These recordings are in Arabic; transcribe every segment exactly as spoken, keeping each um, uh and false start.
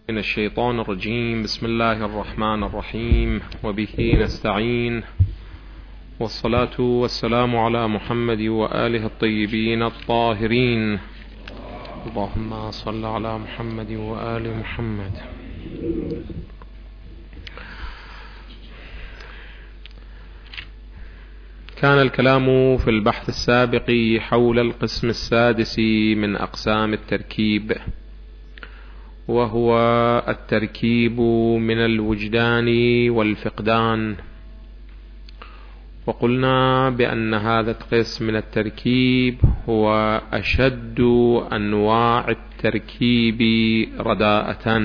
من الشيطان الرجيم. بسم الله الرحمن الرحيم، وبه نستعين، والصلاة والسلام على محمد وآله الطيبين الطاهرين. اللهم صل على محمد وآل محمد. كان الكلام في البحث السابق حول القسم السادس من أقسام التركيب، وهو التركيب من الوجدان والفقدان. وقلنا بأن هذا القسم من التركيب هو أشد أنواع التركيب رداءة،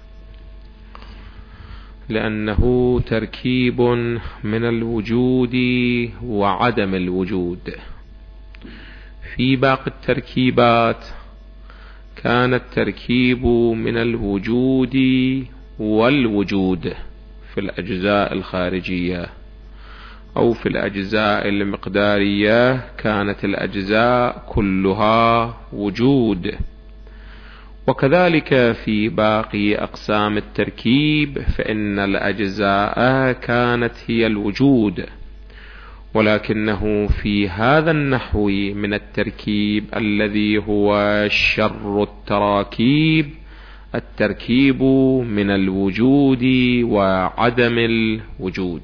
لأنه تركيب من الوجود وعدم الوجود. في باقي التركيبات كان التركيب من الوجود والوجود في الأجزاء الخارجية، أو في الأجزاء المقدارية كانت الأجزاء كلها وجود. وكذلك في باقي أقسام التركيب فإن الأجزاء كانت هي الوجود، ولكنه في هذا النحو من التركيب الذي هو شر التراكيب التركيب من الوجود وعدم الوجود.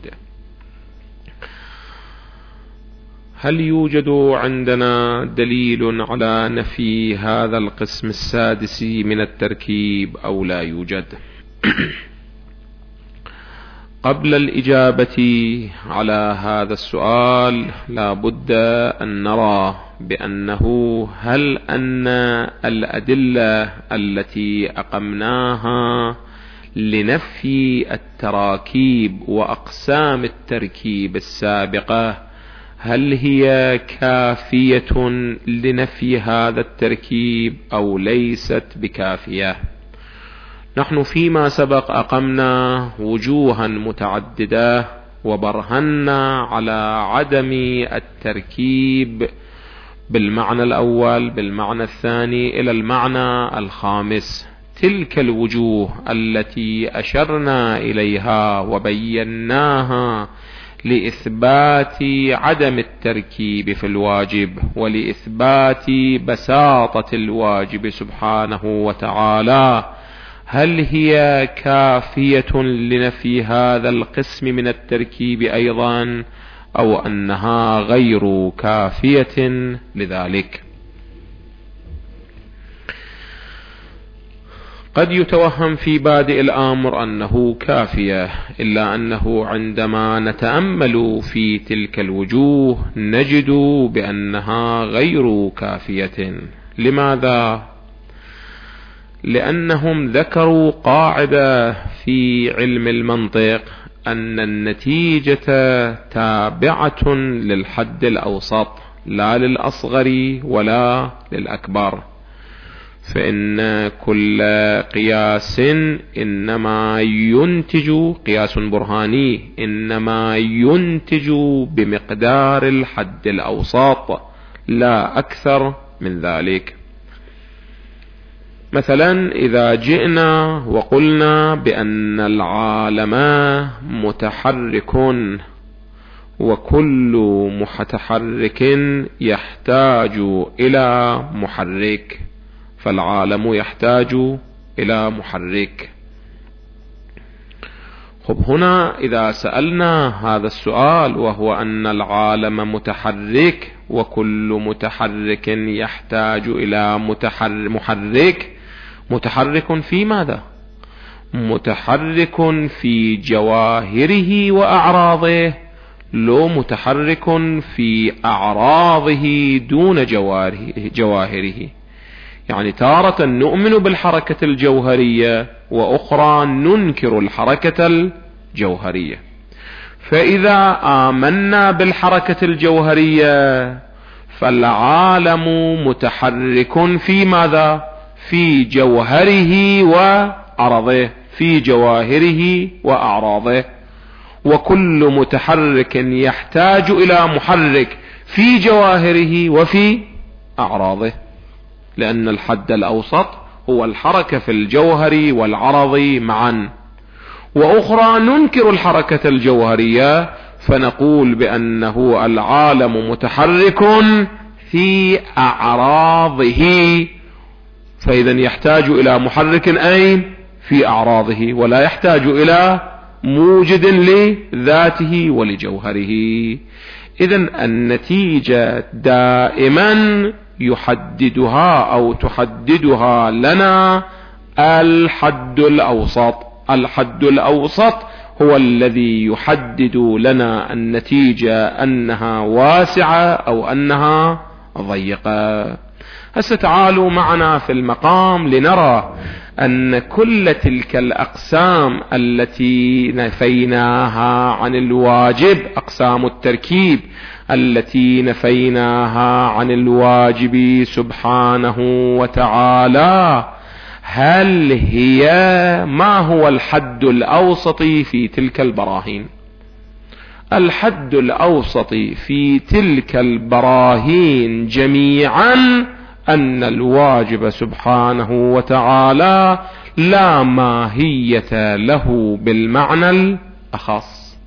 هل يوجد عندنا دليل على نفي هذا القسم السادس من التركيب أو لا يوجد؟ قبل الإجابة على هذا السؤال لا بد أن نرى بأنه هل أن الأدلة التي أقمناها لنفي التراكيب وأقسام التركيب السابقة هل هي كافية لنفي هذا التركيب أو ليست بكافية؟ نحن فيما سبق أقمنا وجوها متعددة وبرهنا على عدم التركيب بالمعنى الأول بالمعنى الثاني إلى المعنى الخامس. تلك الوجوه التي أشرنا إليها وبيناها لإثبات عدم التركيب في الواجب ولإثبات بساطة الواجب سبحانه وتعالى، هل هي كافية لنفي هذا القسم من التركيب أيضا أو أنها غير كافية لذلك؟ قد يتوهم في بادئ الأمر أنه كافية، إلا أنه عندما نتأمل في تلك الوجوه نجد بأنها غير كافية. لماذا؟ لأنهم ذكروا قاعدة في علم المنطق أن النتيجة تابعة للحد الأوسط لا للأصغر ولا للأكبر، فإن كل قياس إنما ينتج قياس برهاني إنما ينتج بمقدار الحد الأوسط لا أكثر من ذلك. مثلا إذا جئنا وقلنا بأن العالم متحرك وكل متحرك يحتاج إلى محرك، فالعالم يحتاج إلى محرك. خب هنا إذا سألنا هذا السؤال وهو أن العالم متحرك وكل متحرك يحتاج إلى محرك، متحرك في ماذا؟ متحرك في جواهره وأعراضه، لو متحرك في أعراضه دون جواهره. يعني تارة نؤمن بالحركة الجوهرية وأخرى ننكر الحركة الجوهرية. فإذا آمنا بالحركة الجوهرية فالعالم متحرك في ماذا؟ في جوهره وعرضه، في جواهره وأعراضه. وكل متحرك يحتاج إلى محرك في جواهره وفي أعراضه، لأن الحد الأوسط هو الحركة في الجوهر والعرض معا، وأخرى ننكر الحركة الجوهرية فنقول بأنه العالم متحرك في أعراضه، فإذا يحتاج إلى محرك أين؟ في أعراضه، ولا يحتاج إلى موجد لذاته ولجوهره. إذن النتيجة دائما يحددها أو تحددها لنا الحد الأوسط. الحد الأوسط هو الذي يحدد لنا النتيجة أنها واسعة أو أنها ضيقة. هسه تعالوا معنا في المقام لنرى أن كل تلك الأقسام التي نفيناها عن الواجب، أقسام التركيب التي نفيناها عن الواجب سبحانه وتعالى، هل هي ما هو الحد الأوسط في تلك البراهين؟ الحد الأوسط في تلك البراهين جميعا أن الواجب سبحانه وتعالى لا ماهية له بالمعنى الأخص.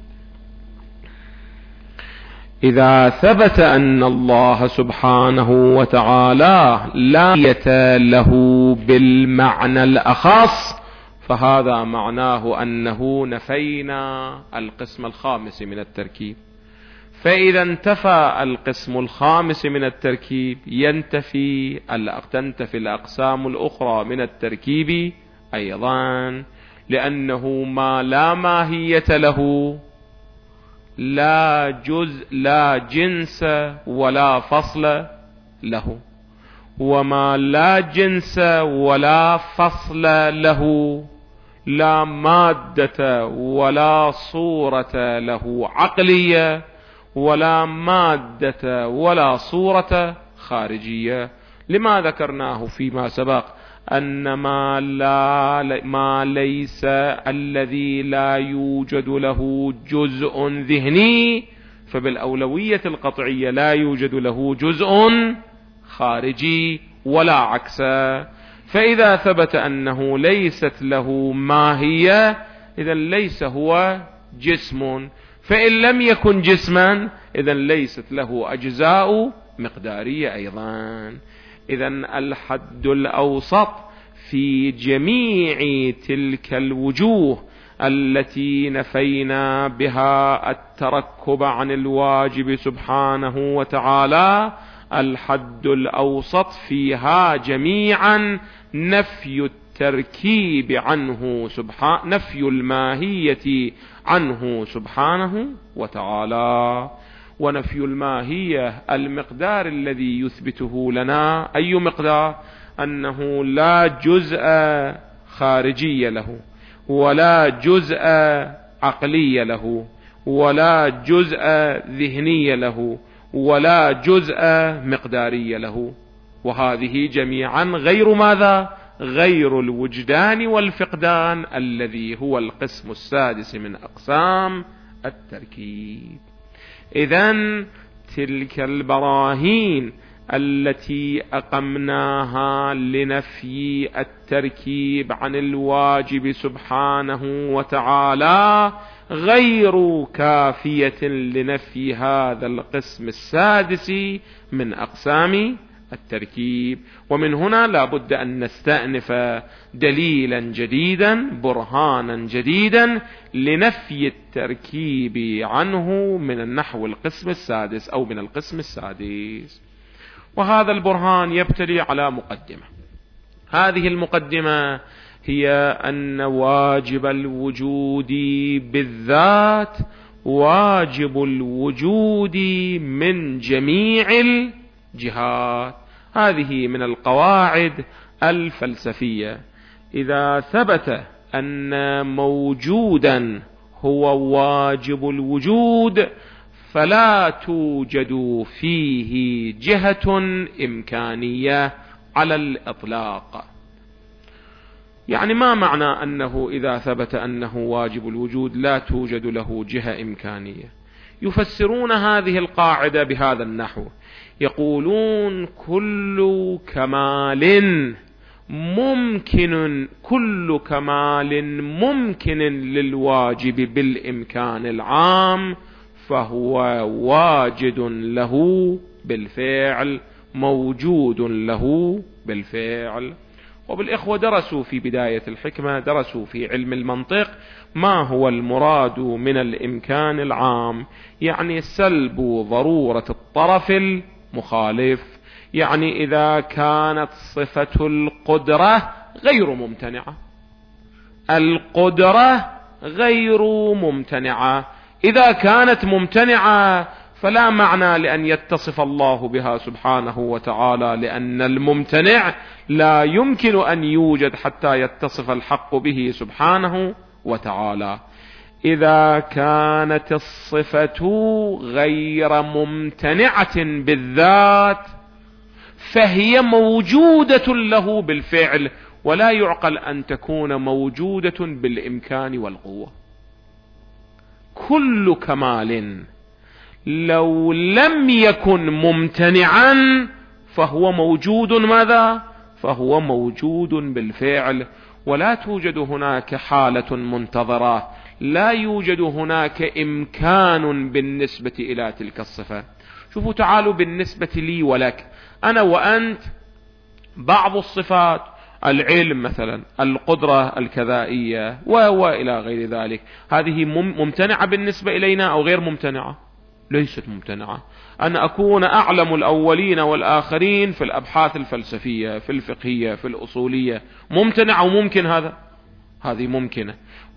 إذا ثبت أن الله سبحانه وتعالى لا ماهية له بالمعنى الأخص، فهذا معناه أنه نفينا القسم الخامس من التركيب. فإذا انتفى القسم الخامس من التركيب ينتفي تنتفي الأقسام الأخرى من التركيب أيضا، لأنه ما لا ماهية له، لا جزء لا جنس ولا فصل له، وما لا جنس ولا فصل له، لا مادة ولا صورة له عقلية، ولا مادة ولا صورة خارجية. لما ذكرناه فيما سبق أن ما, لا ما ليس الذي لا يوجد له جزء ذهني، فبالأولوية القطعية لا يوجد له جزء خارجي ولا عكسه. فإذا ثبت أنه ليست له ماهية إذن ليس هو جسم، فإن لم يكن جسما إذن ليست له أجزاء مقدارية أيضا. إذن الحد الأوسط في جميع تلك الوجوه التي نفينا بها التركب عن الواجب سبحانه وتعالى، الحد الأوسط فيها جميعا نفي التركيب عنه سبحانه، نفي الماهية عنه سبحانه وتعالى. ونفي الماهية المقدار الذي يثبته لنا أي مقدار؟ أنه لا جزء خارجي له، ولا جزء عقلي له، ولا جزء ذهني له، ولا جزء مقداري له. وهذه جميعا غير ماذا؟ غير الوجدان والفقدان الذي هو القسم السادس من أقسام التركيب. إذن تلك البراهين التي أقمناها لنفي التركيب عن الواجب سبحانه وتعالى غير كافية لنفي هذا القسم السادس من أقسام التركيب. ومن هنا لا بد أن نستأنف دليلا جديدا، برهانا جديدا لنفي التركيب عنه من النحو القسم السادس أو من القسم السادس. وهذا البرهان يبتلي على مقدمة. هذه المقدمة هي أن واجب الوجود بالذات واجب الوجود من جميع الجهات. هذه من القواعد الفلسفية. إذا ثبت أن موجودا هو واجب الوجود فلا توجد فيه جهة إمكانية على الإطلاق. يعني ما معنى أنه إذا ثبت أنه واجب الوجود لا توجد له جهة إمكانية؟ يفسرون هذه القاعدة بهذا النحو، يقولون كل كمال ممكن، كل كمال ممكن للواجب بالإمكان العام فهو واجد له بالفعل، موجود له بالفعل. وبالإخوة درسوا في بداية الحكمة، درسوا في علم المنطق ما هو المراد من الإمكان العام، يعني سلب ضرورة الطرف المخالف. يعني إذا كانت صفة القدرة غير ممتنعة، القدرة غير ممتنعة، إذا كانت ممتنعة فلا معنى لأن يتصف الله بها سبحانه وتعالى، لأن الممتنع لا يمكن أن يوجد حتى يتصف الحق به سبحانه وتعالى. إذا كانت الصفة غير ممتنعة بالذات فهي موجودة له بالفعل، ولا يعقل أن تكون موجودة بالإمكان والقوة. كل كمال لو لم يكن ممتنعا فهو موجود، ماذا؟ فهو موجود بالفعل، ولا توجد هناك حالة منتظرة، لا يوجد هناك إمكان بالنسبة إلى تلك الصفة. شوفوا، تعالوا بالنسبة لي ولك، أنا وأنت بعض الصفات، العلم مثلا، القدرة الكذائية وإلى غير ذلك، هذه ممتنعة بالنسبة إلينا أو غير ممتنعة؟ ليست ممتنعة. أن أكون أعلم الأولين والآخرين في الأبحاث الفلسفية، في الفقهية، في الأصولية، ممتنع أو ممكن؟ هذا هذه ممكنة،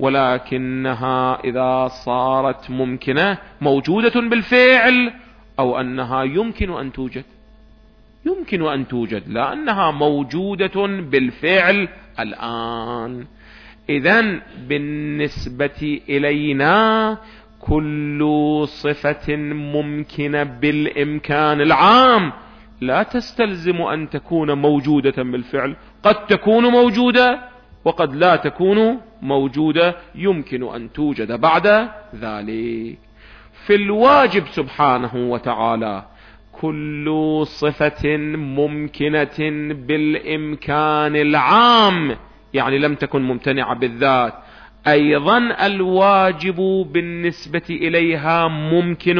ولكنها إذا صارت ممكنة موجودة بالفعل، أو أنها يمكن أن توجد؟ يمكن أن توجد، لأنها موجودة بالفعل الآن. إذن بالنسبة إلينا كل صفة ممكنة بالإمكان العام لا تستلزم أن تكون موجودة بالفعل، قد تكون موجودة وقد لا تكون موجودة، يمكن أن توجد بعد ذلك. في الواجب سبحانه وتعالى كل صفة ممكنة بالإمكان العام، يعني لم تكن ممتنعة بالذات، أيضا الواجب بالنسبة إليها ممكن،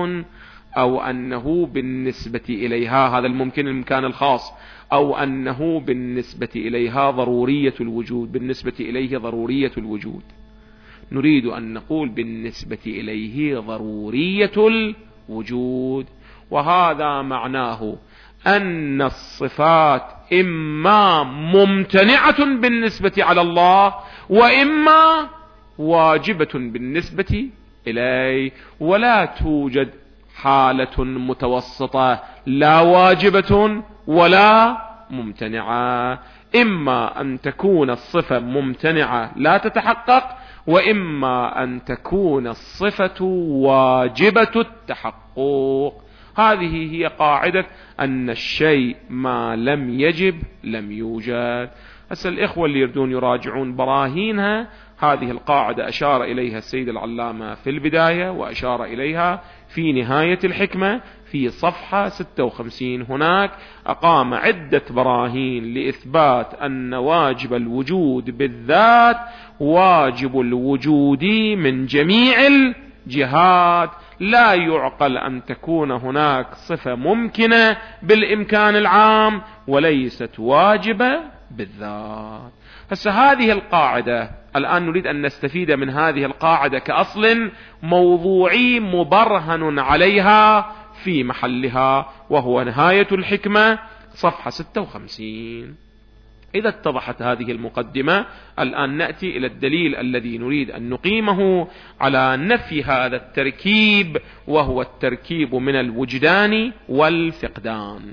أو أنه بالنسبة إليها، هذا الممكن الإمكان الخاص، أو أنه بالنسبة إليها ضرورية الوجود، بالنسبة إليه ضرورية الوجود. نريد أن نقول بالنسبة إليه ضرورية الوجود، وهذا معناه أن الصفات إما ممتنعة بالنسبة على الله، وإما واجبة بالنسبة إليه، ولا توجد حالة متوسطة، لا واجبة ولا ممتنعة. إما أن تكون الصفة ممتنعة لا تتحقق، وإما أن تكون الصفة واجبة التحقق. هذه هي قاعدة أن الشيء ما لم يجب لم يوجد. هسه الإخوة اللي يردون يراجعون براهينها، هذه القاعدة أشار إليها السيد العلامة في البداية، وأشار إليها في نهاية الحكمة في صفحة ستة وخمسين. هناك أقام عدة براهين لإثبات أن واجب الوجود بالذات واجب الوجود من جميع الجهات، لا يعقل أن تكون هناك صفة ممكنة بالإمكان العام وليست واجبة بالذات. هسه هذه القاعدة الآن نريد أن نستفيد من هذه القاعدة كأصل موضوعي مبرهن عليها في محلها، وهو نهاية الحكمة صفحة ستة وخمسين. إذا اتضحت هذه المقدمة، الآن نأتي إلى الدليل الذي نريد أن نقيمه على نفي هذا التركيب، وهو التركيب من الوجدان والفقدان.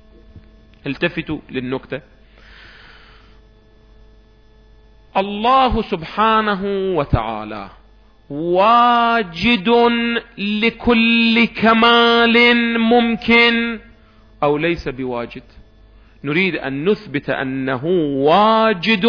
التفتوا للنكتة. الله سبحانه وتعالى واجد لكل كمال ممكن أو ليس بواجد؟ نريد أن نثبت أنه واجد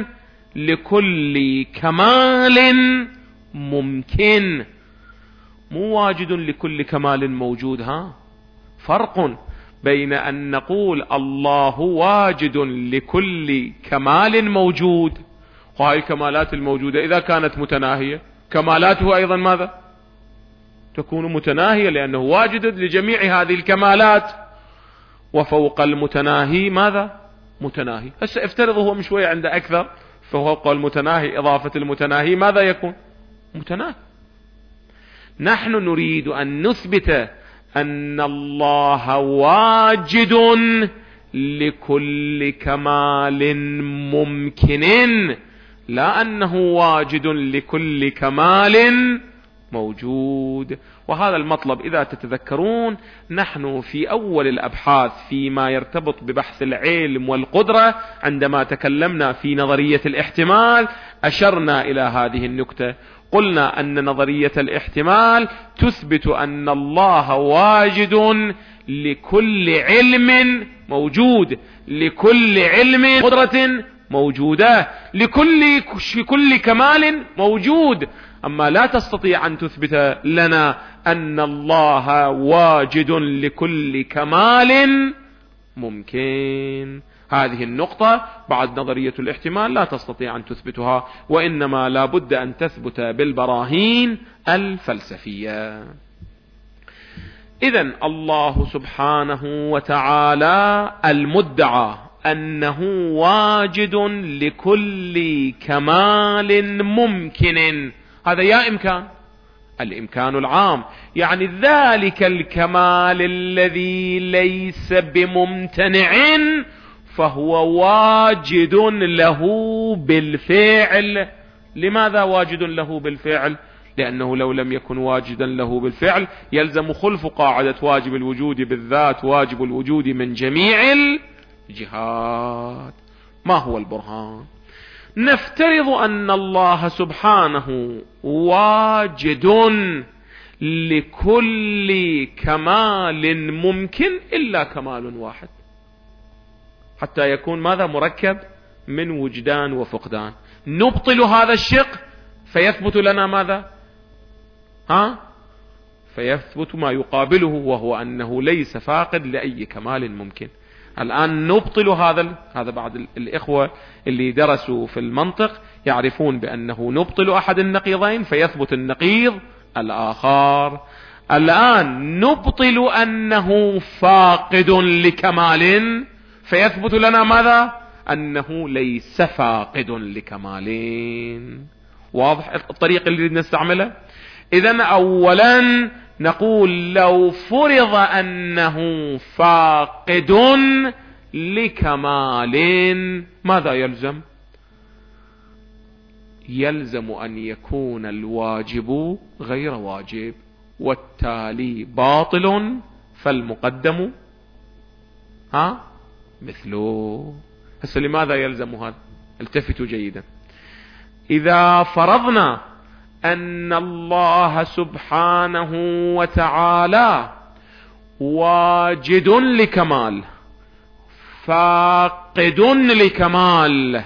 لكل كمال ممكن، مو واجد لكل كمال موجود. ها فرق بين أن نقول الله واجد لكل كمال موجود، وهذه الكمالات الموجودة إذا كانت متناهية كمالاته أيضا ماذا؟ تكون متناهية، لأنه واجد لجميع هذه الكمالات، وفوق المتناهي ماذا؟ متناهي. هسه افترض هو مش شوية عنده أكثر، فوق المتناهي إضافة المتناهي ماذا يكون؟ متناهي. نحن نريد أن نثبت أن الله واجد لكل كمال ممكن، لا أنه واجد لكل كمال موجود. وهذا المطلب إذا تتذكرون نحن في أول الأبحاث فيما يرتبط ببحث العلم والقدرة عندما تكلمنا في نظرية الاحتمال أشرنا إلى هذه النكتة، قلنا أن نظرية الاحتمال تثبت أن الله واجد لكل علم موجود، لكل علم قدرة موجودة، لكل كل كمال موجود. أما لا تستطيع أن تثبت لنا أن الله واجد لكل كمال ممكن. هذه النقطة بعد نظرية الاحتمال لا تستطيع أن تثبتها، وإنما لا بد أن تثبت بالبراهين الفلسفية. إذن الله سبحانه وتعالى المدعى أنه واجد لكل كمال ممكن، هذا يا إمكان الإمكان العام، يعني ذلك الكمال الذي ليس بممتنع فهو واجد له بالفعل. لماذا واجد له بالفعل؟ لأنه لو لم يكن واجدا له بالفعل يلزم خلف قاعدة واجب الوجود بالذات، واجب الوجود من جميع الجهات. ما هو البرهان؟ نفترض أن الله سبحانه واجد لكل كمال ممكن إلا كمال واحد، حتى يكون ماذا؟ مركب من وجدان وفقدان. نبطل هذا الشق فيثبت لنا ماذا؟ ها؟ فيثبت ما يقابله، وهو أنه ليس فاقد لأي كمال ممكن. الآن نبطل هذا هذا بعض الإخوة اللي درسوا في المنطق يعرفون بأنه نبطل أحد النقيضين فيثبت النقيض الآخر. الآن نبطل أنه فاقد لكمال فيثبت لنا ماذا؟ أنه ليس فاقد لكمالين. واضح الطريق اللي نستعمله؟ إذن أولا نقول لو فرض أنه فاقد لكمال ماذا يلزم؟ يلزم أن يكون الواجب غير واجب، والتالي باطل، فالمقدم ها مثله. هسه لماذا يلزم هذا؟ التفتوا جيدا. إذا فرضنا أن الله سبحانه وتعالى واجد لكمال فاقد لكمال،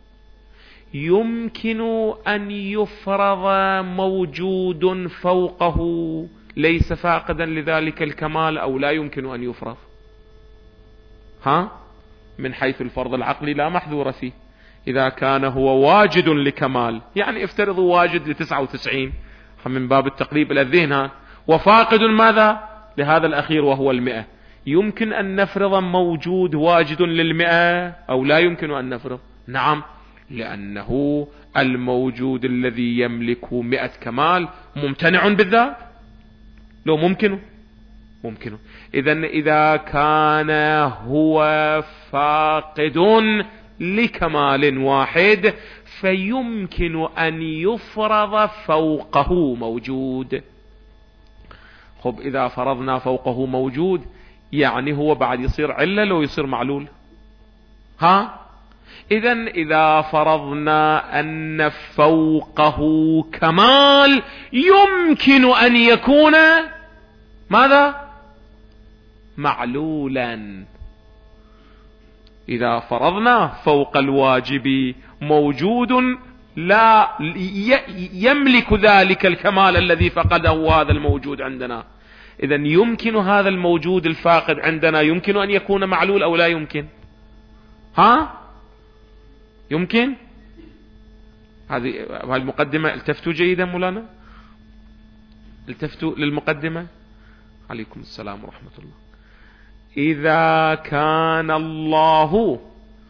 يمكن أن يفرض موجود فوقه ليس فاقدا لذلك الكمال أو لا يمكن أن يفرض؟ ها؟ من حيث الفرض العقلي لا محذور فيه. إذا كان هو واجد لكمال، يعني افترضوا واجد لتسعة وتسعين من باب التقريب إلى الذهن، وفاقد ماذا؟ لهذا الأخير وهو المئة. يمكن أن نفرض موجود واجد للمئة أو لا يمكن أن نفرض؟ نعم، لأنه الموجود الذي يملك مئة كمال ممتنع بالذات. لو ممكنه ممكنه. إذن إذا كان هو فاقد لكمال واحد فيمكن أن يفرض فوقه موجود. خب إذا فرضنا فوقه موجود يعني هو بعد يصير علة لو يصير معلول؟ ها؟ إذن إذا فرضنا أن فوقه كمال يمكن أن يكون ماذا؟ معلولا. إذا فرضنا فوق الواجب موجود لا يملك ذلك الكمال الذي فقده هذا الموجود عندنا، إذا يمكن هذا الموجود الفاقد عندنا يمكن أن يكون معلول أو لا يمكن؟ ها يمكن؟ هذه هذه المقدمة. التفتوا جيدا مولانا، التفتوا للمقدمة. عليكم السلام ورحمة الله. إذا كان الله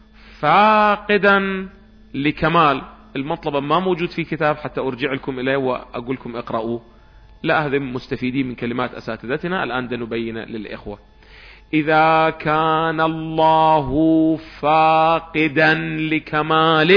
فاقدا لكمال، المطلب ما موجود في كتاب حتى أرجع لكم إليه وأقول لكم اقرأوه، لا، هذا مستفيدين من كلمات أساتذتنا، الآن نبين للإخوة. إذا كان الله فاقدا لكمال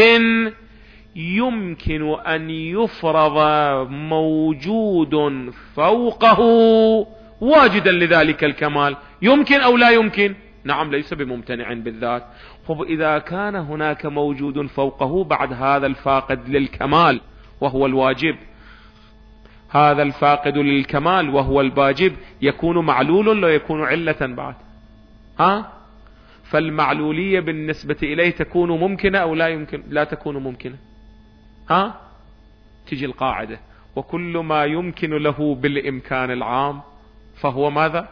يمكن أن يفرض موجود فوقه واجدا لذلك الكمال، يمكن أو لا يمكن؟ نعم، ليس بممتنع بالذات. إذا كان هناك موجود فوقه بعد هذا الفاقد للكمال وهو الواجب، هذا الفاقد للكمال وهو الواجب يكون معلول لا يكون علة بعد؟ ها؟ فالمعلولية بالنسبة إليه تكون ممكنة أو لا يمكن؟ لا تكون ممكنة. ها؟ تجي القاعدة: وكل ما يمكن له بالإمكان العام فهو ماذا؟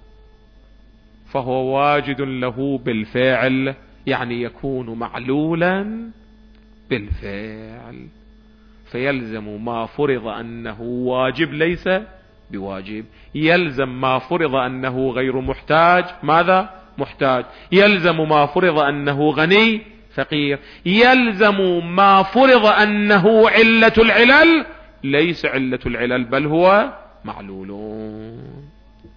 فهو واجد له بالفعل، يعني يكون معلولا بالفعل. فيلزم ما فرض أنه واجب ليس بواجب، يلزم ما فرض أنه غير محتاج ماذا؟ محتاج، يلزم ما فرض أنه غني فقير، يلزم ما فرض أنه علة العلل ليس علة العلل بل هو معلول.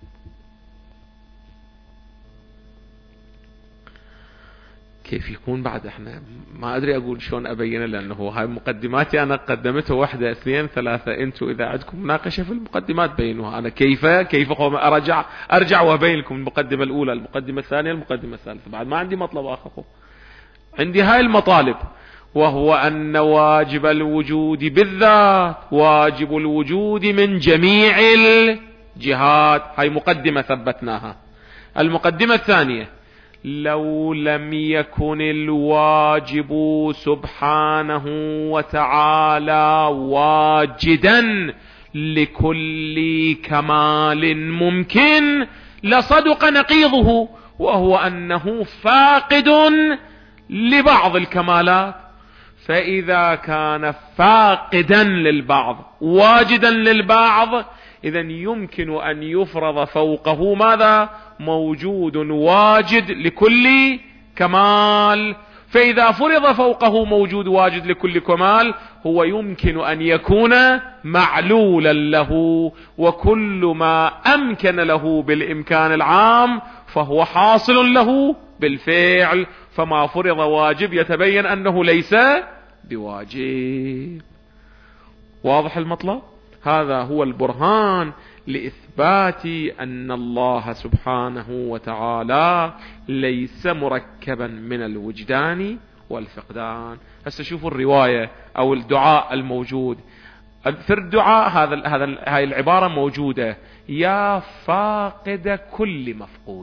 كيف يكون بعد؟ احنا ما ادري اقول شلون ابينه، لانه هاي مقدماتي انا قدمتها واحدة اثنين ثلاثة، انتوا اذا عندكم مناقشة في المقدمات بينوها. انا كيف كيف ارجع ارجع وابين لكم المقدمة الاولى، المقدمة الثانية، المقدمة الثالثة، بعد ما عندي مطلب اخر. عندي هاي المطالب، وهو ان واجب الوجود بالذات واجب الوجود من جميع الجهات. هاي مقدمة ثبتناها. المقدمة الثانية: لو لم يكن الواجب سبحانه وتعالى واجدا لكل كمال ممكن لصدق نقيضه، وهو أنه فاقد لبعض الكمالات. فإذا كان فاقدا للبعض واجدا للبعض، إذن يمكن أن يفرض فوقه ماذا؟ موجود واجد لكل كمال. فإذا فرض فوقه موجود واجد لكل كمال، هو يمكن أن يكون معلولا له، وكل ما أمكن له بالإمكان العام فهو حاصل له بالفعل. فما فرض واجب يتبين أنه ليس بواجب. واضح المطلب؟ هذا هو البرهان لإثبات أن الله سبحانه وتعالى ليس مركبا من الوجدان والفقدان. هسه شوفوا الرواية أو الدعاء الموجود في الدعاء، هذا هذا هاي العبارة موجودة: يا فاقد كل مفقود.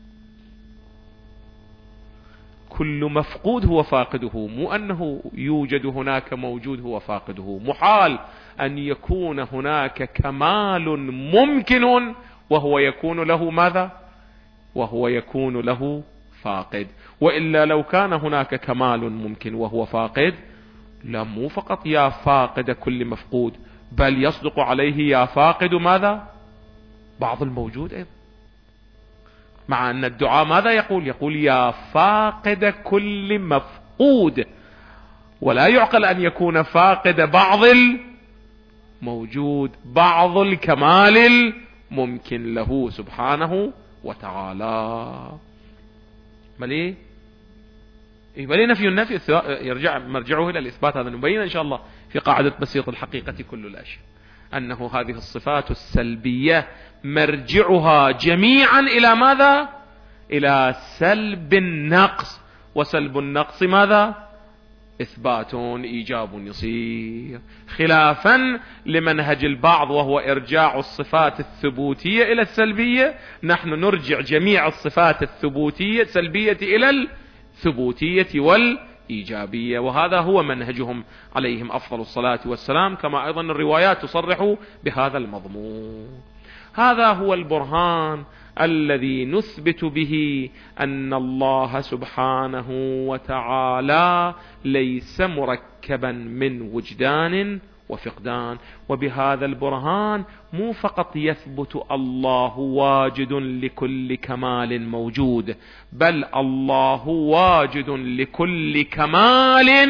كل مفقود هو فاقده، مو أنه يوجد هناك موجود هو فاقده. محال أن يكون هناك كمال ممكن وهو يكون له ماذا؟ وهو يكون له فاقد. وإلا لو كان هناك كمال ممكن وهو فاقد، لا مو فقط يا فاقد كل مفقود، بل يصدق عليه يا فاقد ماذا؟ بعض الموجود أيضا. مع أن الدعاء ماذا يقول؟ يقول يا فاقد كل مفقود، ولا يعقل أن يكون فاقد بعض الموجود، بعض الكمال الممكن له سبحانه وتعالى. بلي بلي نفي النفي يرجع مرجعه إلى الإثبات. هذا نبين إن شاء الله في قاعدة بسيط الحقيقة كل الأشياء، أنه هذه الصفات السلبية مرجعها جميعا إلى ماذا؟ إلى سلب النقص. وسلب النقص ماذا؟ إثبات إيجاب يصير، خلافا لمنهج البعض وهو إرجاع الصفات الثبوتية إلى السلبية. نحن نرجع جميع الصفات الثبوتية السلبية إلى الثبوتية والإيجابية، وهذا هو منهجهم عليهم أفضل الصلاة والسلام، كما أيضا الروايات تصرح بهذا المضمون. هذا هو البرهان الذي نثبت به أن الله سبحانه وتعالى ليس مركبا من وجدان وفقدان. وبهذا البرهان مو فقط يثبت الله واجد لكل كمال موجود، بل الله واجد لكل كمال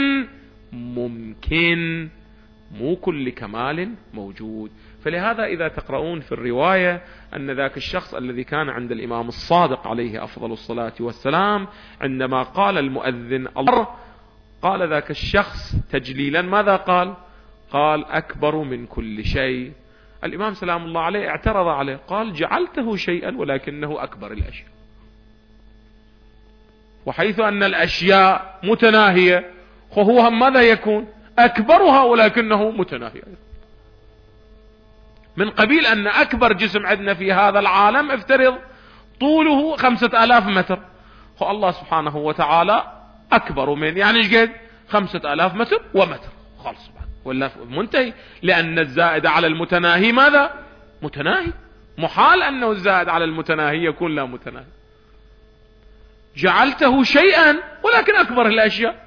ممكن، مو كل كمال موجود. فلهذا إذا تقرؤون في الرواية أن ذاك الشخص الذي كان عند الإمام الصادق عليه أفضل الصلاة والسلام عندما قال المؤذن الله، قال ذاك الشخص تجليلا ماذا قال؟ قال أكبر من كل شيء. الإمام سلام الله عليه اعترض عليه، قال جعلته شيئا ولكنه أكبر الأشياء، وحيث أن الأشياء متناهية فهو ماذا يكون؟ أكبرها ولكنه متناهي. من قبيل أن أكبر جسم عندنا في هذا العالم افترض طوله خمسة آلاف متر، فالله سبحانه وتعالى أكبر من يعني ايش قد؟ خمسة آلاف متر ومتر، خالص بعد ولا منتهي، لأن الزائد على المتناهي ماذا؟ متناهي، محال أنه الزائد على المتناهي يكون لا متناهي. جعلته شيئا ولكن أكبر الأشياء.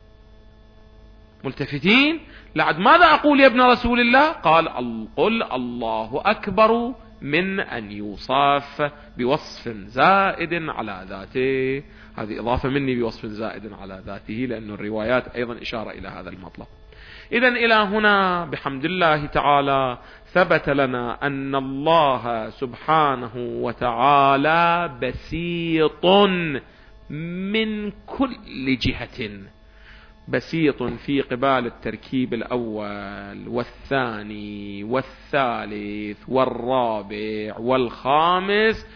ملتفتين لعد ماذا أقول يا ابن رسول الله؟ قال قل الله أكبر من أن يوصف بوصف زائد على ذاته. هذه إضافة مني بوصف زائد على ذاته، لأن الروايات أيضا إشارة إلى هذا المطلب. إذن إلى هنا بحمد الله تعالى ثبت لنا أن الله سبحانه وتعالى بسيط من كل جهة، بسيط في قبال التركيب الأول والثاني والثالث والرابع والخامس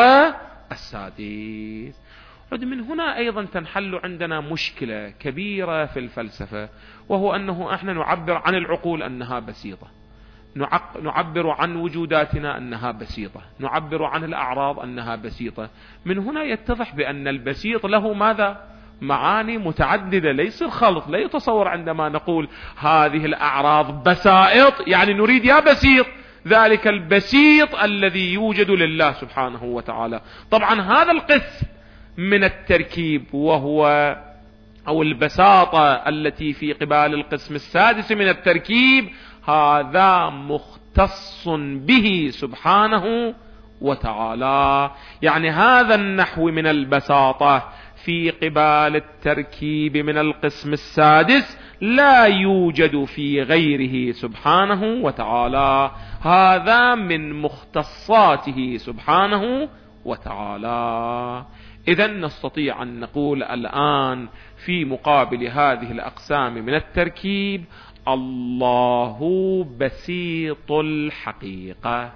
والسادس. من هنا أيضا تنحل عندنا مشكلة كبيرة في الفلسفة، وهو أنه احنا نعبر عن العقول أنها بسيطة، نعبر عن وجوداتنا أنها بسيطة، نعبر عن الأعراض أنها بسيطة. من هنا يتضح بأن البسيط له ماذا؟ معاني متعددة، ليس الخلط. لا يتصور عندما نقول هذه الأعراض بسائط يعني نريد يا بسيط ذلك البسيط الذي يوجد لله سبحانه وتعالى. طبعا هذا القسم من التركيب وهو أو البساطة التي في قبال القسم السادس من التركيب، هذا مختص به سبحانه وتعالى. يعني هذا النحو من البساطة في قبال التركيب من القسم السادس لا يوجد في غيره سبحانه وتعالى، هذا من مختصاته سبحانه وتعالى. إذن نستطيع أن نقول الآن في مقابل هذه الأقسام من التركيب الله بسيط الحقيقة.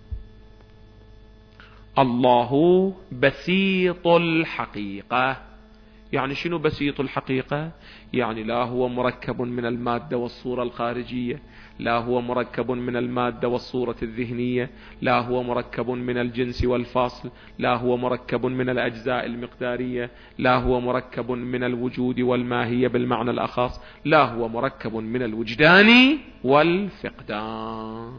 الله بسيط الحقيقة. يعني شنو بسيط الحقيقة؟ يعني لا هو مركب من المادة والصورة الخارجية، لا هو مركب من المادة والصورة الذهنية، لا هو مركب من الجنس والفاصل، لا هو مركب من الأجزاء المقدارية، لا هو مركب من الوجود والماهية بالمعنى الأخص، لا هو مركب من الوجدان والفقدان.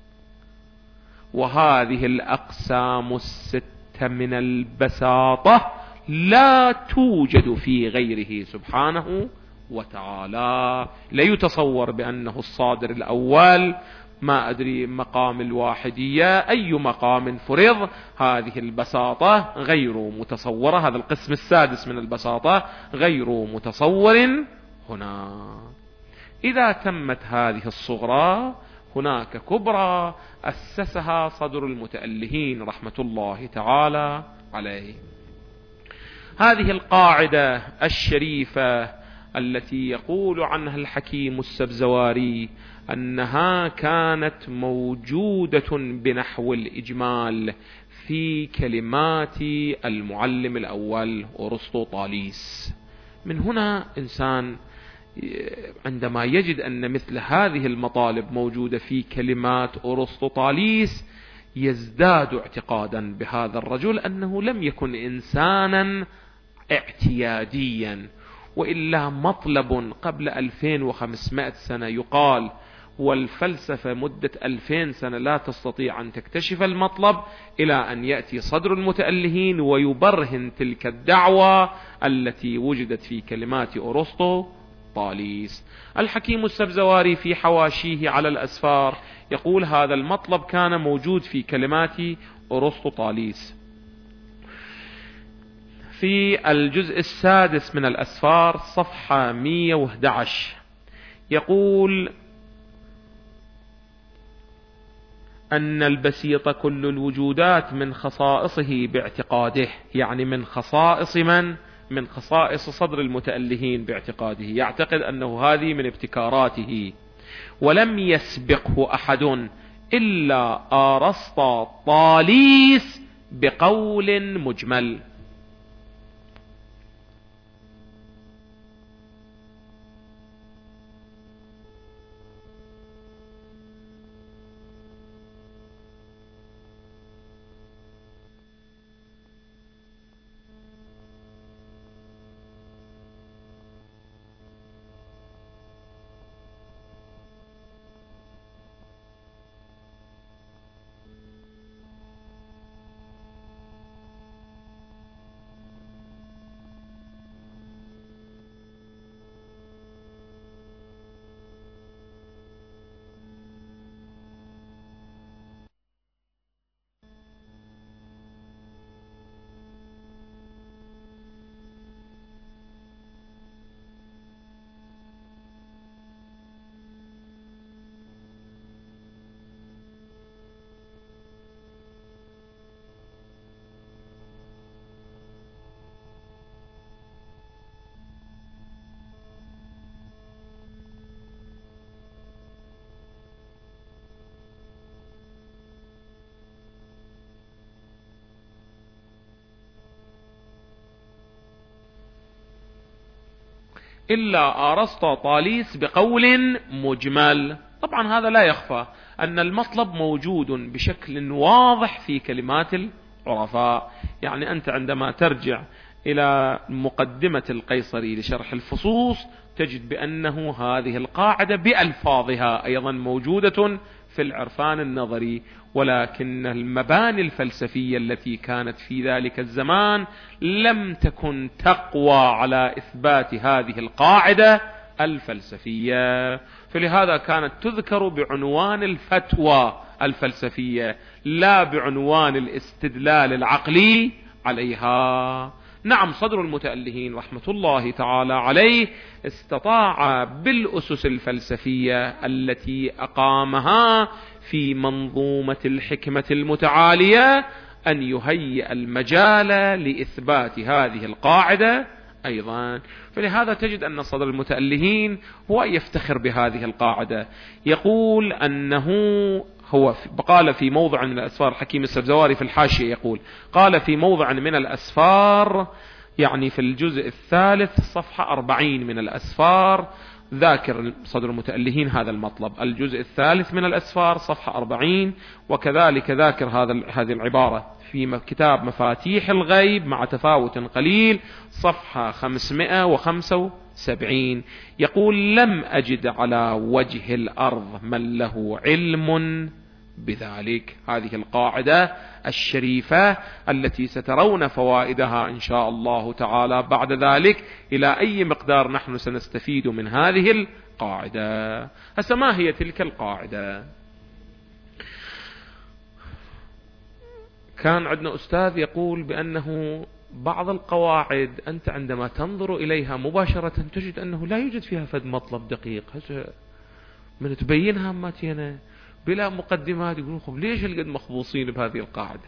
وهذه الأقسام الستة من البساطة لا توجد في غيره سبحانه وتعالى. لا يتصور بأنه الصادر الأول، ما أدري مقام الواحدية أي مقام فرض، هذه البساطة غير متصورة. هذا القسم السادس من البساطة غير متصور هنا. إذا تمت هذه الصغرى هناك كبرى أسسها صدر المتألهين رحمة الله تعالى عليه. هذه القاعدة الشريفة التي يقول عنها الحكيم السبزواري أنها كانت موجودة بنحو الإجمال في كلمات المعلم الأول أرسطو طاليس. من هنا إنسان عندما يجد أن مثل هذه المطالب موجودة في كلمات أرسطو طاليس يزداد اعتقادا بهذا الرجل أنه لم يكن إنسانا اعتياديا، وإلا مطلب قبل ألفين وخمسمائة سنة يقال والفلسفة مدة ألفين سنة لا تستطيع أن تكتشف المطلب، إلى أن يأتي صدر المتألهين ويبرهن تلك الدعوة التي وجدت في كلمات أرسطو طاليس. الحكيم السبزواري في حواشيه على الأسفار يقول هذا المطلب كان موجود في كلمات أرسطو طاليس. في الجزء السادس من الأسفار صفحة مئة وأحد عشر يقول أن البسيط كل الوجودات من خصائصه باعتقاده، يعني من خصائص من؟ من خصائص صدر المتألهين باعتقاده، يعتقد أنه هذه من ابتكاراته. ولم يسبقه أحد إلا أرسطو طاليس بقول مجمل. إلا أرسطو طاليس بقول مجمل. طبعا هذا لا يخفى أن المطلب موجود بشكل واضح في كلمات العرفاء. يعني أنت عندما ترجع إلى مقدمة القيصري لشرح الفصوص تجد بأنه هذه القاعدة بألفاظها أيضا موجودة في العرفان النظري، ولكن المباني الفلسفية التي كانت في ذلك الزمان لم تكن تقوى على إثبات هذه القاعدة الفلسفية، فلهذا كانت تذكر بعنوان الفتوى الفلسفية لا بعنوان الاستدلال العقلي عليها. نعم، صدر المتألهين رحمة الله تعالى عليه استطاع بالأسس الفلسفية التي أقامها في منظومة الحكمة المتعالية أن يهيئ المجال لإثبات هذه القاعدة أيضا. فلهذا تجد أن صدر المتألهين هو يفتخر بهذه القاعدة، يقول أنه هو قال في موضع من الأسفار، حكيم السبزواري في الحاشية يقول قال في موضع من الأسفار، يعني في الجزء الثالث صفحة أربعين من الأسفار، ذاكر صدر المتألهين هذا المطلب. الجزء الثالث من الأسفار صفحة أربعين، وكذلك ذاكر هذا هذه العبارة في كتاب مفاتيح الغيب مع تفاوت قليل صفحة خمسمائة وخمسة وسبعين، يقول لم أجد على وجه الأرض من له علم بذلك. هذه القاعدة الشريفة التي سترون فوائدها إن شاء الله تعالى بعد ذلك إلى أي مقدار نحن سنستفيد من هذه القاعدة. هسه ما هي تلك القاعدة؟ كان عندنا أستاذ يقول بأنه بعض القواعد أنت عندما تنظر إليها مباشرة تجد أنه لا يوجد فيها فد مطلب دقيق، من تبينها ماتينا بلا مقدمات يقولون خب ليش القد مخبوصين بهذه القاعدة؟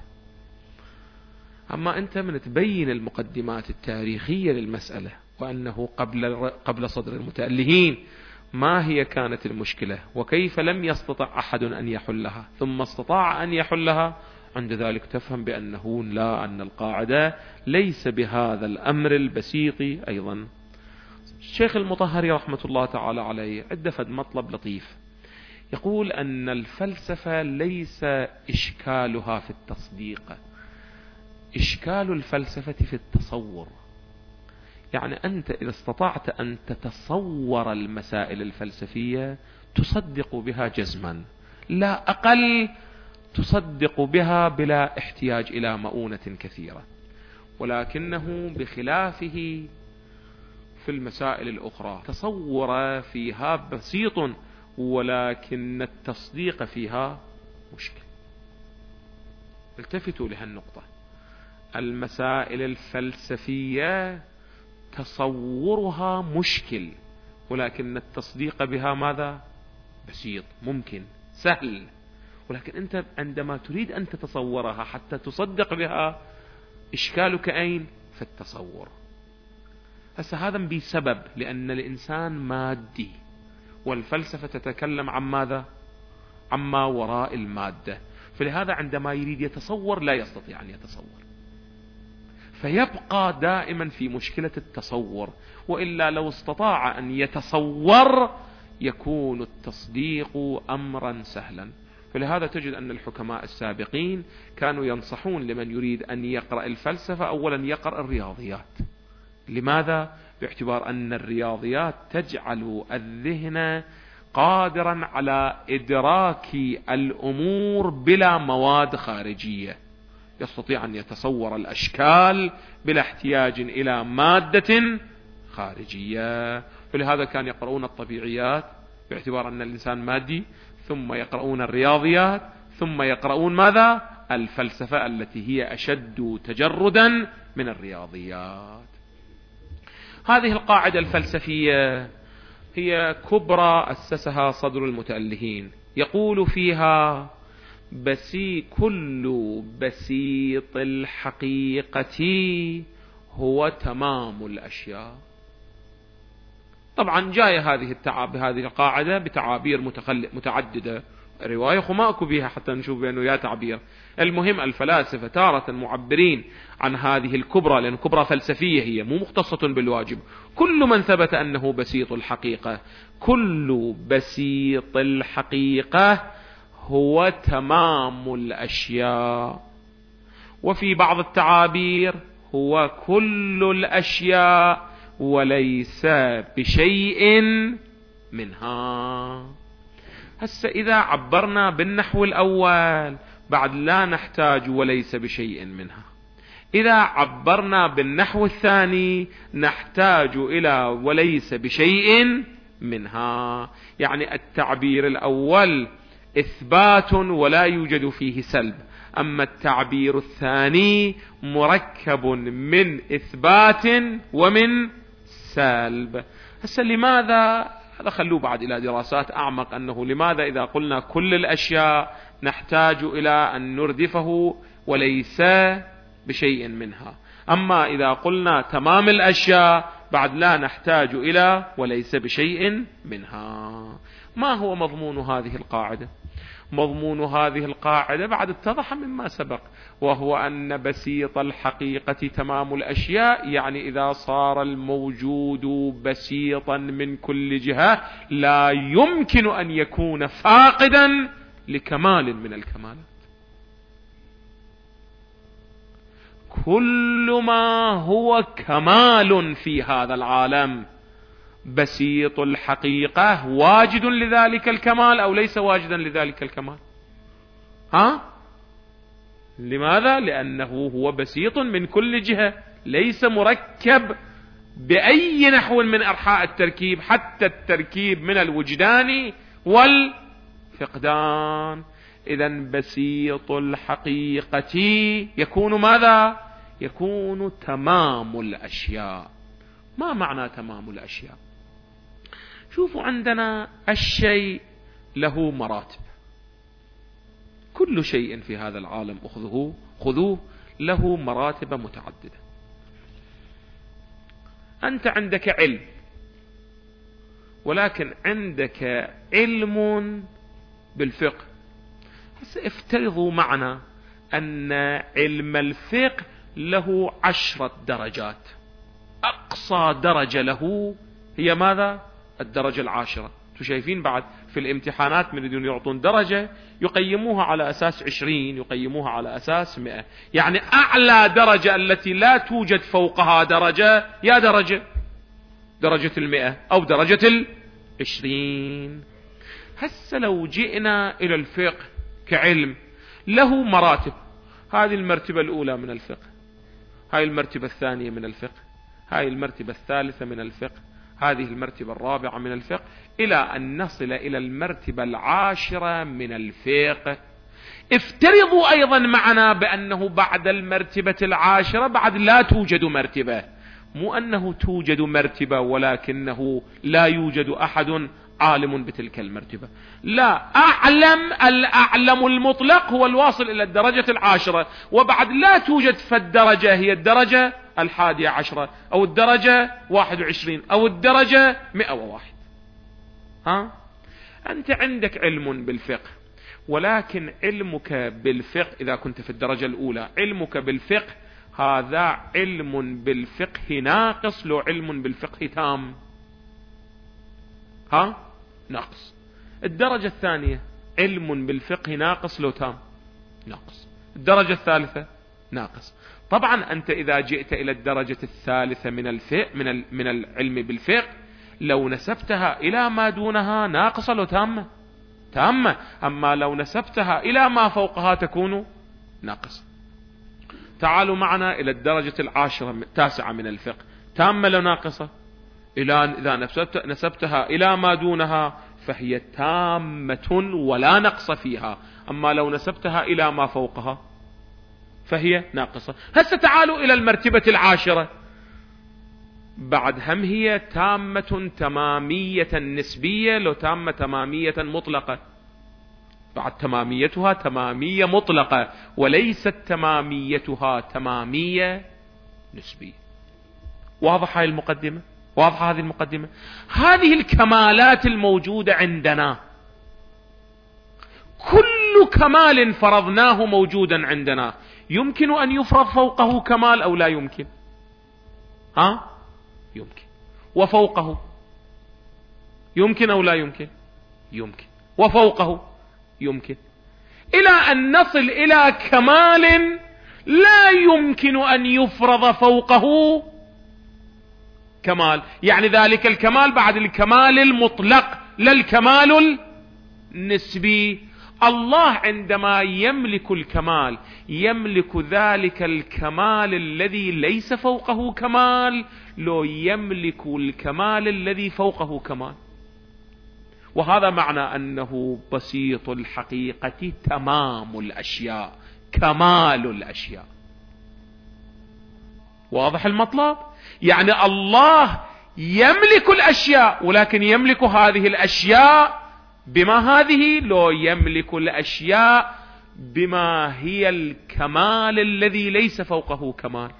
أما أنت من تبين المقدمات التاريخية للمسألة، وأنه قبل قبل صدر المتألهين ما هي كانت المشكلة وكيف لم يستطع أحد أن يحلها ثم استطاع أن يحلها، عند ذلك تفهم بأنه لا، أن القاعدة ليس بهذا الأمر البسيط. أيضا الشيخ المطهري رحمة الله تعالى عليه عنده فد مطلب لطيف، يقول أن الفلسفة ليس إشكالها في التصديق، إشكال الفلسفة في التصور. يعني أنت إذا استطعت أن تتصور المسائل الفلسفية تصدق بها جزما، لا أقل، تصدق بها بلا احتياج إلى مؤونة كثيرة. ولكنه بخلافه في المسائل الأخرى، تصور فيها بسيط ولكن التصديق فيها مشكل. التفتوا لهالنقطة. المسائل الفلسفية تصورها مشكل، ولكن التصديق بها ماذا؟ بسيط، ممكن، سهل. ولكن أنت عندما تريد أن تتصورها حتى تصدق بها، إشكالك أين؟ في التصور. هسه هذا بسبب لأن الإنسان مادي، والفلسفة تتكلم عن ماذا؟ عما وراء المادة. فلهذا عندما يريد يتصور لا يستطيع أن يتصور، فيبقى دائما في مشكلة التصور. وإلا لو استطاع أن يتصور يكون التصديق أمرا سهلا. فلهذا تجد أن الحكماء السابقين كانوا ينصحون لمن يريد أن يقرأ الفلسفة أولا يقرأ الرياضيات. لماذا؟ باعتبار أن الرياضيات تجعل الذهن قادرا على إدراك الأمور بلا مواد خارجية، يستطيع أن يتصور الأشكال بلا احتياج إلى مادة خارجية. فلهذا كان يقرؤون الطبيعيات باعتبار أن الإنسان مادي، ثم يقرؤون الرياضيات، ثم يقرؤون ماذا؟ الفلسفة التي هي أشد تجردا من الرياضيات. هذه القاعدة الفلسفية هي كبرى أسسها صدر المتألهين، يقول فيها: بسي كل بسيط الحقيقة هو تمام الأشياء. طبعا جاية هذه التعاب هذه القاعدة بتعابير متعددة، رواية خماكو بها حتى نشوف بأنه يا تعبير. المهم الفلاسفة تارة معبرين عن هذه الكبرى، لأن كبرى فلسفية هي مو مختصة بالواجب. كل من ثبت أنه بسيط الحقيقة، كل بسيط الحقيقة هو تمام الأشياء. وفي بعض التعابير هو كل الأشياء وليس بشيء منها. هسه إذا عبرنا بالنحو الأول بعد لا نحتاج وليس بشيء منها. إذا عبرنا بالنحو الثاني نحتاج إلى وليس بشيء منها. يعني التعبير الأول إثبات ولا يوجد فيه سلب، أما التعبير الثاني مركب من إثبات ومن سلب. هسه لماذا؟ هذا خلوه بعد إلى دراسات أعمق، أنه لماذا إذا قلنا كل الأشياء نحتاج إلى أن نردفه وليس بشيء منها، أما إذا قلنا تمام الأشياء بعد لا نحتاج إلى وليس بشيء منها. ما هو مضمون هذه القاعدة؟ مضمون هذه القاعدة بعد اتضح مما سبق، وهو أن بسيط الحقيقة تمام الأشياء، يعني إذا صار الموجود بسيطا من كل جهة لا يمكن أن يكون فاقدا لكمال من الكمالات. كل ما هو كمال في هذا العالم بسيط الحقيقة واجد لذلك الكمال أو ليس واجدا لذلك الكمال؟ ها؟ لماذا؟ لأنه هو بسيط من كل جهة، ليس مركب بأي نحو من أرحاء التركيب، حتى التركيب من الوجدان والفقدان. إذن بسيط الحقيقة يكون ماذا؟ يكون تمام الأشياء. ما معنى تمام الأشياء؟ شوفوا، عندنا الشيء له مراتب، كل شيء في هذا العالم أخذوه خذوه له مراتب متعددة. أنت عندك علم، ولكن عندك علم بالفقه. هسه افترضوا معنا أن علم الفقه له عشرة درجات، أقصى درجة له هي ماذا؟ الدرجة العاشرة. شايفين بعد في الامتحانات من يريدون يعطون درجة يقيموها على أساس عشرين، يقيموها على أساس مئة، يعني أعلى درجة التي لا توجد فوقها درجة يا درجة درجة المئة أو درجة العشرين. هسه لو جئنا إلى الفقه كعلم له مراتب، هذه المرتبة الأولى من الفقه، هاي المرتبة الثانية من الفقه، هاي المرتبة الثالثة من الفقه، هذه المرتبة الرابعة من الفقه، إلى أن نصل إلى المرتبة العاشرة من الفقه. افترضوا أيضا معنا بأنه بعد المرتبة العاشرة بعد لا توجد مرتبة، مو أنه توجد مرتبة ولكنه لا يوجد أحد عالم بتلك المرتبة، لا، أعلم الأعلم المطلق هو الواصل إلى الدرجة العاشرة، وبعد لا توجد فالدرجة هي الدرجة الحادية عشرة أو الدرجة واحد وعشرين أو الدرجة مئة وواحد. ها؟ أنت عندك علم بالفقه، ولكن علمك بالفقه إذا كنت في الدرجة الأولى علمك بالفقه هذا علم بالفقه ناقص لو علم بالفقه تام. ها؟ ناقص. الدرجة الثانية علم بالفقه ناقص لو تام، ناقص. الدرجة الثالثة ناقص. طبعا أنت إذا جئت إلى الدرجة الثالثة من الفقه من من العلم بالفقه لو نسبتها إلى ما دونها ناقصة لو تامة؟ تامة. أما لو نسبتها إلى ما فوقها تكون ناقصة. تعالوا معنا إلى الدرجة العاشرة التاسعة من الفقه، تامة لو ناقصة؟ إلى إذا نسبت نسبتها إلى ما دونها فهي تامة ولا نقص فيها، أما لو نسبتها إلى ما فوقها فهي ناقصة. هسه تعالوا إلى المرتبة العاشرة، بعد هم هي تامة تمامية نسبية لو تامة تمامية مطلقة، بعد تماميتها تمامية مطلقة وليست تماميتها تمامية نسبية. واضح هاي المقدمة؟ واضحة هذه المقدمة؟ هذه الكمالات الموجودة عندنا كل كمال فرضناه موجودا عندنا يمكن أن يفرض فوقه كمال أو لا يمكن؟ ها؟ يمكن. وفوقه يمكن أو لا يمكن؟ يمكن. وفوقه يمكن، إلى أن نصل إلى كمال لا يمكن أن يفرض فوقه كمال، يعني ذلك الكمال بعد الكمال المطلق لا الكمال النسبي. الله عندما يملك الكمال يملك ذلك الكمال الذي ليس فوقه كمال لو يملك الكمال الذي فوقه كمال. وهذا معنى أنه بسيط الحقيقة تمام الأشياء كمال الأشياء. واضح المطلب؟ يعني الله يملك الأشياء ولكن يملك هذه الأشياء بما هذه لو يملك الأشياء بما هي الكمال الذي ليس فوقه كمال.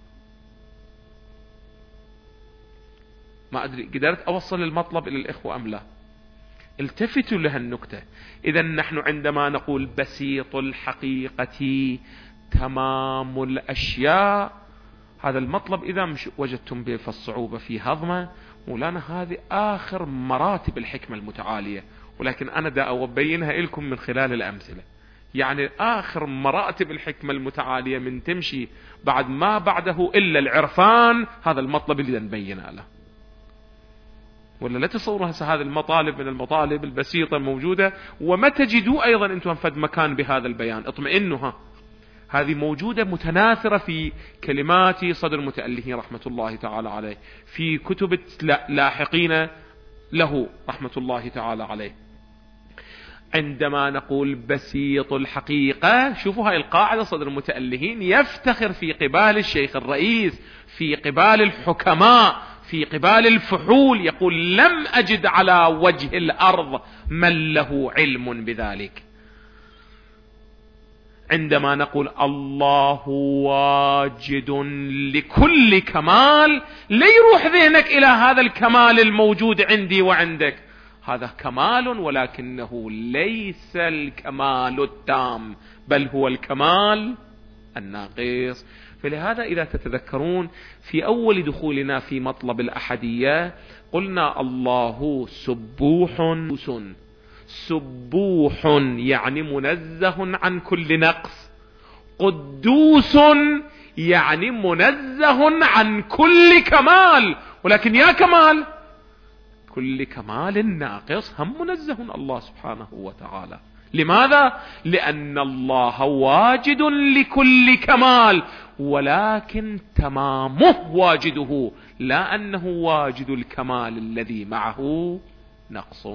ما أدري قدرت أوصل المطلب إلى الإخوة أم لا؟ التفتوا لها النكتة. إذا نحن عندما نقول بسيط الحقيقة تمام الأشياء، هذا المطلب إذا مش وجدتم به فالصعوبة في هضمه، مولانا هذه آخر مراتب الحكمة المتعالية، ولكن أنا دا أبينها لكم من خلال الأمثلة. يعني آخر مراتب الحكمة المتعالية من تمشي بعد ما بعده إلا العرفان، هذا المطلب اللي نبينه له. ولا لا تصوروا هسه هذه المطالب من المطالب البسيطة الموجودة، وما تجدوا أيضا أنتم فد مكان بهذا البيان، اطمئنوا. هذه موجودة متناثرة في كلمات صدر المتألهين رحمة الله تعالى عليه، في كتب لاحقين له رحمة الله تعالى عليه. عندما نقول بسيط الحقيقة، شوفوا هاي القاعدة صدر المتألهين يفتخر في قبال الشيخ الرئيس، في قبال الحكماء، في قبال الفحول، يقول لم أجد على وجه الأرض من له علم بذلك. عندما نقول الله واجد لكل كمال، لا يروح ذهنك إلى هذا الكمال الموجود عندي وعندك، هذا كمال ولكنه ليس الكمال التام، بل هو الكمال الناقص. فلهذا إذا تتذكرون في أول دخولنا في مطلب الأحدية قلنا الله سبوح، سبوح يعني منزه عن كل نقص، قدوس يعني منزه عن كل كمال، ولكن يا كمال كل كمال ناقص هم منزه الله سبحانه وتعالى. لماذا؟ لأن الله واجد لكل كمال، ولكن تمامه واجده، لا أنه واجد الكمال الذي معه نقص.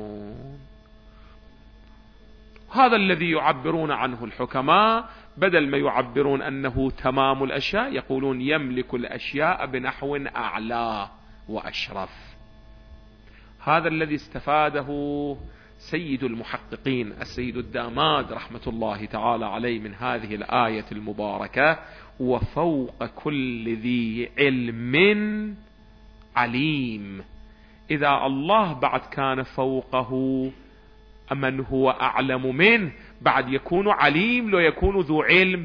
هذا الذي يعبرون عنه الحكماء، بدل ما يعبرون أنه تمام الأشياء يقولون يملك الأشياء بنحو أعلى وأشرف. هذا الذي استفاده سيد المحققين السيد الداماد رحمة الله تعالى عليه من هذه الآية المباركة: وفوق كل ذي علم عليم. إذا الله بعد كان فوقه من هو أعلم منه، بعد يكون عليم، لو يكون ذو علم،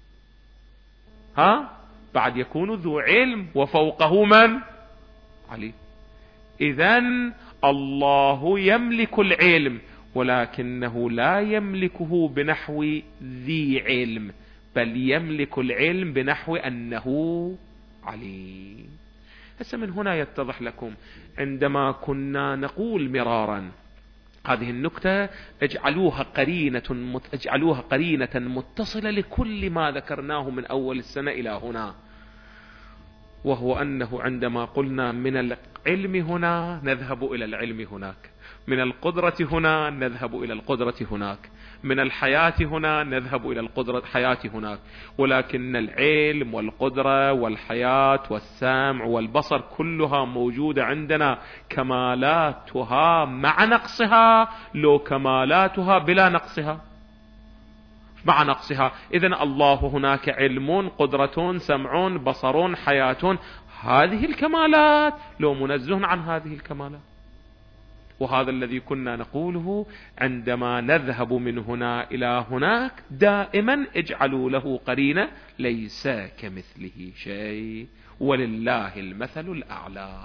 ها بعد يكون ذو علم وفوقه من؟ عليم. إذن الله يملك العلم، ولكنه لا يملكه بنحو ذي علم، بل يملك العلم بنحو أنه عليم. هسه من هنا يتضح لكم عندما كنا نقول مرارا هذه النكتة اجعلوها قرينة اجعلوها قرينة متصلة لكل ما ذكرناه من أول السنة إلى هنا، وهو أنه عندما قلنا من العلم هنا نذهب إلى العلم هناك، من القدرة هنا نذهب إلى القدرة هناك، من الحياة هنا نذهب إلى القدرة حياة هناك، ولكن العلم والقدرة والحياة والسمع والبصر كلها موجودة عندنا، كمالاتها مع نقصها، لو كمالاتها بلا نقصها مع نقصها. إذن الله هناك علم، قدرة، سمع، بصر، حياة، هذه الكمالات لو منزه عن هذه الكمالات. وهذا الذي كنا نقوله عندما نذهب من هنا إلى هناك دائما اجعلوا له قرينة ليس كمثله شيء ولله المثل الأعلى.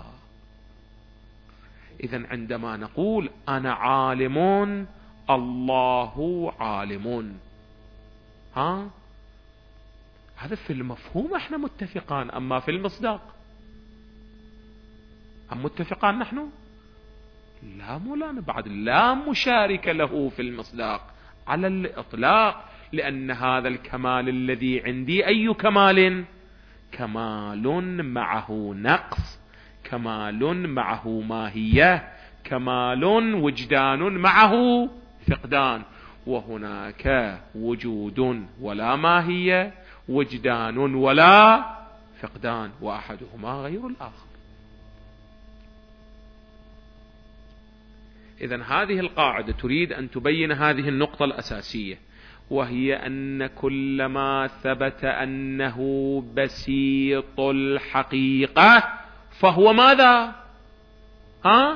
إذن عندما نقول أنا عالم الله عالم، ها هذا في المفهوم احنا متفقان، اما في المصداق هم متفقان نحن؟ لا مولانا، بعد لا مشارك له في المصداق على الإطلاق، لأن هذا الكمال الذي عندي أي كمال؟ كمال معه نقص، كمال معه ماهية، كمال وجدان معه فقدان. وهناك وجود ولا ماهية، وجدان ولا فقدان، وأحدهما غير الآخر. إذن هذه القاعدة تريد أن تبين هذه النقطة الأساسية، وهي أن كل ما ثبت أنه بسيط الحقيقة فهو ماذا؟ ها؟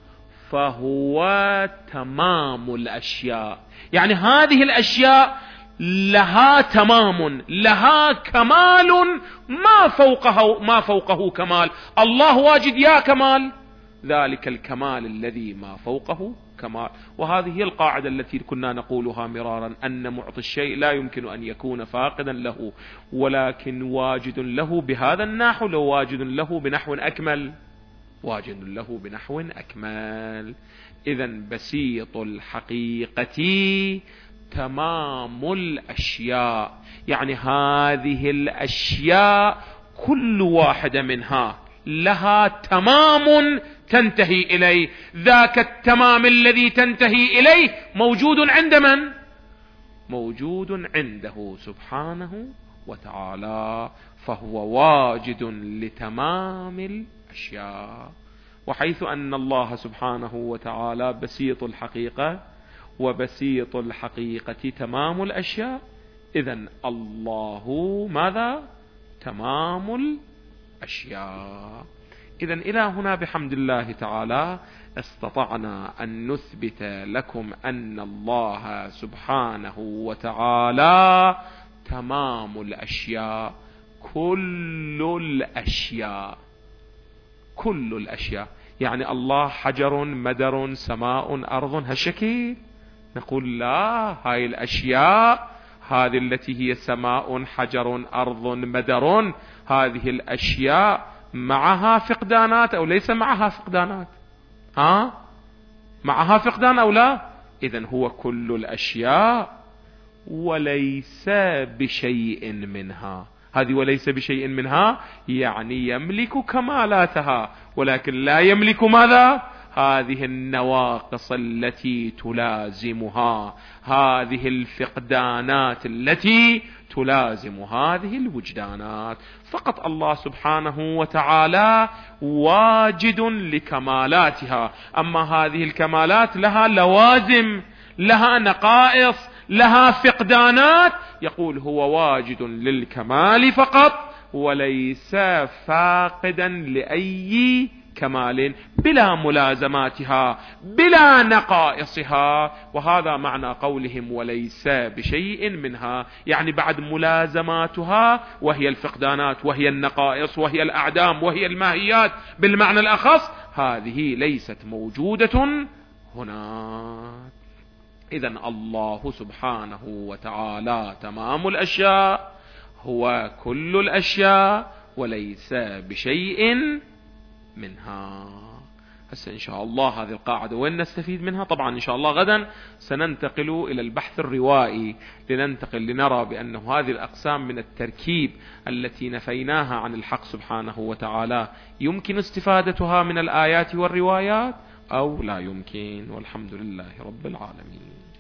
فهو تمام الأشياء. يعني هذه الأشياء لها تمام، لها كمال ما فوقه ما فوقه كمال. الله واجد يا كمال، ذلك الكمال الذي ما فوقه كمال. وهذه هي القاعدة التي كنا نقولها مرارا، أن معطي الشيء لا يمكن أن يكون فاقدا له، ولكن واجد له بهذا النحو، لو واجد له بنحو أكمل، واجد له بنحو أكمل. إذن بسيط الحقيقة تمام الأشياء، يعني هذه الأشياء كل واحدة منها لها تمام تنتهي إليه، ذاك التمام الذي تنتهي إليه موجود عند من؟ موجود عنده سبحانه وتعالى، فهو واجد لتمام الأشياء. وحيث أن الله سبحانه وتعالى بسيط الحقيقة وبسيط الحقيقة تمام الأشياء، إذن الله ماذا؟ تمام الأشياء. إذن إلى هنا بحمد الله تعالى استطعنا أن نثبت لكم أن الله سبحانه وتعالى تمام الأشياء، كل الأشياء، كل الأشياء. يعني الله حجر مدر سماء أرض هالشكل؟ نقول لا، هاي الأشياء هذه التي هي سماء حجر أرض مدر، هذه الأشياء معها فقدانات أو ليس معها فقدانات؟ ها؟ معها فقدان أو لا؟ إذن هو كل الأشياء وليس بشيء منها. هذه وليس بشيء منها يعني يملك كمالاتها، ولكن لا يملك ماذا؟ هذه النواقص التي تلازمها، هذه الفقدانات التي تلازم هذه الوجدانات. فقط الله سبحانه وتعالى واجد لكمالاتها، أما هذه الكمالات لها لوازم، لها نقائص، لها فقدانات، يقول هو واجد للكمال فقط وليس فاقدا لأي كمال، بلا ملازماتها بلا نقائصها. وهذا معنى قولهم وليس بشيء منها، يعني بعد ملازماتها وهي الفقدانات وهي النقائص وهي الأعدام وهي الماهيات بالمعنى الأخص، هذه ليست موجودة هناك. إذن الله سبحانه وتعالى تمام الأشياء، هو كل الأشياء وليس بشيء منها. هسه إن شاء الله هذه القاعدة وين نستفيد منها؟ طبعا إن شاء الله غدا سننتقل إلى البحث الروائي، لننتقل لنرى بأن هذه الأقسام من التركيب التي نفيناها عن الحق سبحانه وتعالى يمكن استفادتها من الآيات والروايات أو لا يمكن. والحمد لله رب العالمين.